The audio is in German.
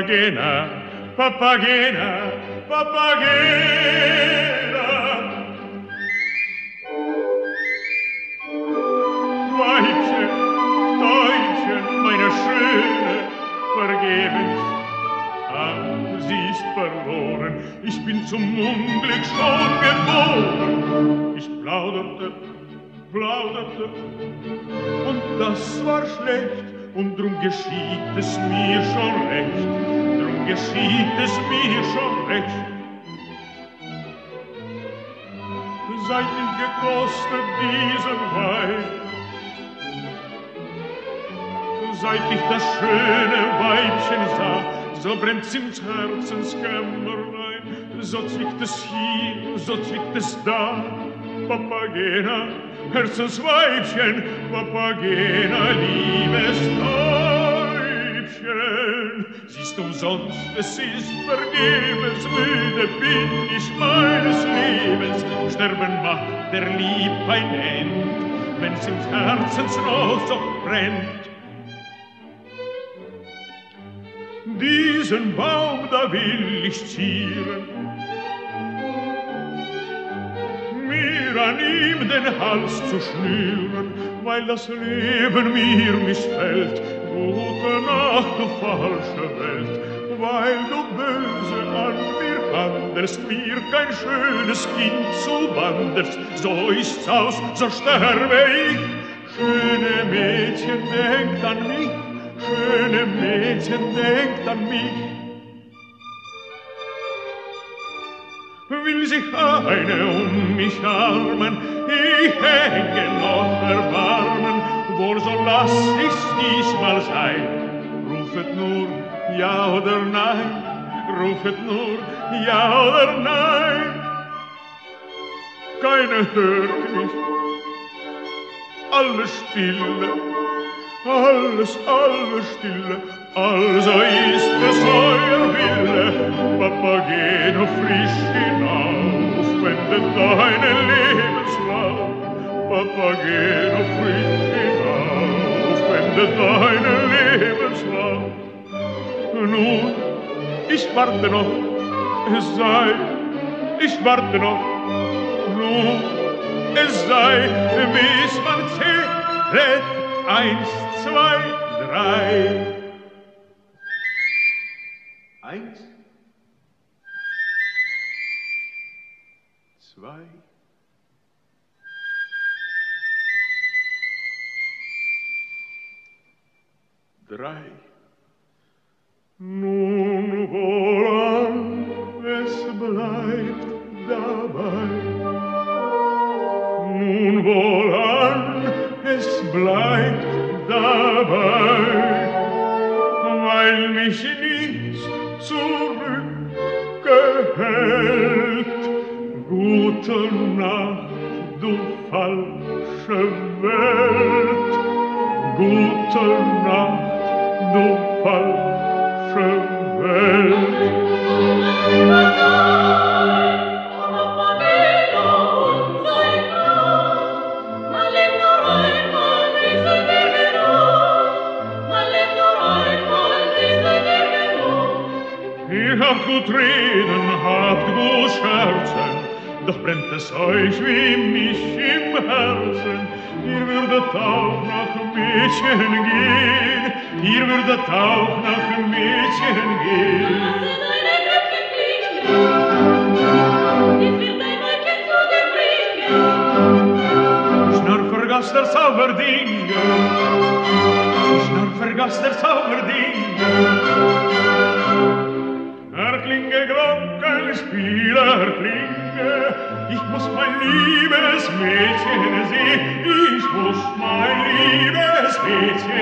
Papagena, Papagena, Papagena. Weibchen, Täubchen, meine Schöne, vergebens. Ah, sie ist verloren, ich bin zum Unglück schon geboren. Ich plauderte, und das war schlecht, und drum geschieht es mir schon recht, drum geschieht es mir schon recht. Seit ich gekostet diesen Wein, seit ich das schöne Weibchen sah, so brennt's im Herzenskämmerlein, so zwickt es hier, so zwickt es da. Papagena, Herzensweibchen, Papagena, liebes Täubchen. Sie ist umsonst, es ist vergebens, müde bin ich meines Lebens. Sterben macht der Lieb ein End, wenn's im Herzensnot so brennt. Diesen Baum, da will ich zieren, mir an ihm den Hals zu schnüren, weil das Leben mir missfällt. Gute Nacht, du falsche Welt, weil du böse an mir handelst, mir kein schönes Kind zuwanderst. So ist's aus, so sterbe ich. Schöne Mädchen, denkt an mich, schöne Mädchen, denkt an mich. Will sich eine um mich armen, ich hänge noch erbarmen, wohl so lass ich's diesmal sein. Rufet nur ja oder nein, rufet nur ja oder nein. Keiner hört mich, alles stille, alles stille, also ist es euer Wille. Papageno, frisch hinauf, wende deinen Lebenslauf. Papageno, frisch hinauf, wende deinen Lebenslauf. Nun, ich warte noch, es sei, ich warte noch. Nun, es sei, bis man zählt, 1, 2, 3. 1, 2, 3. Nun wohlan, es bleibt dabei. Nun wohlan, es bleibt dabei, weil mich nichts zurückgehält. Gute Nacht, du falsche Welt. Gute Nacht, du falsche Welt. Ihr habt gut reden, habt gut scherzen, doch brennt es euch wie mich im Herzen. Ihr würdet auch nach Mädchen gehen, ihr würdet auch nach Mädchen gehen. Schnarr vergaß der Zauberdinge, Schnarr vergaß der Zauberdinge. Erklinge, Glockenspieler, erklinge, ich muss mein liebes Mädchen sehen, ich muss mein liebes Mädchen